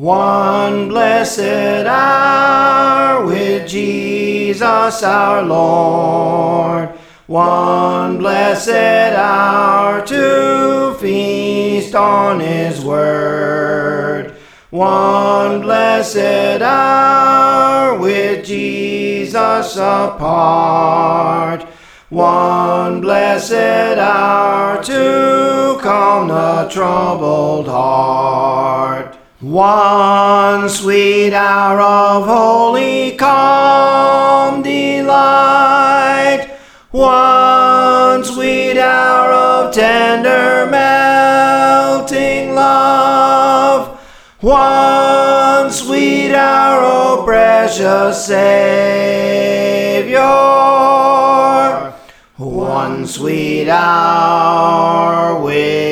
One blessed hour with Jesus our Lord. One blessed hour to feast on His word. One blessed hour with Jesus apart. One blessed hour to calm the troubled heart. One sweet hour of holy calm delight. One sweet hour of tender melting love. One sweet hour, O precious Savior. One sweet hour with